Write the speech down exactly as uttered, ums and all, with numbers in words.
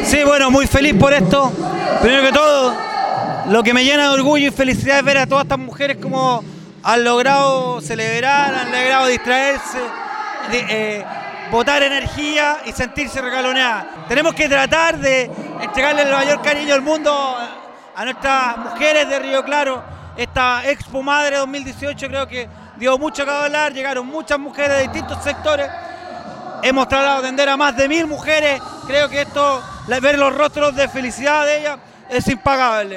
Sí, bueno, muy feliz por esto. Primero que todo, lo que me llena de orgullo y felicidad es ver a todas estas mujeres como han logrado celebrar, han logrado distraerse, de, eh, botar energía y sentirse regaloneadas. Tenemos que tratar de entregarle el mayor cariño del mundo a nuestras mujeres de Río Claro. Esta Expo Madre dos mil dieciocho creo que dio mucho que hablar, llegaron muchas mujeres de distintos sectores. Hemos tratado de atender a más de mil mujeres. Creo que esto, ver los rostros de felicidad de ellas, es impagable.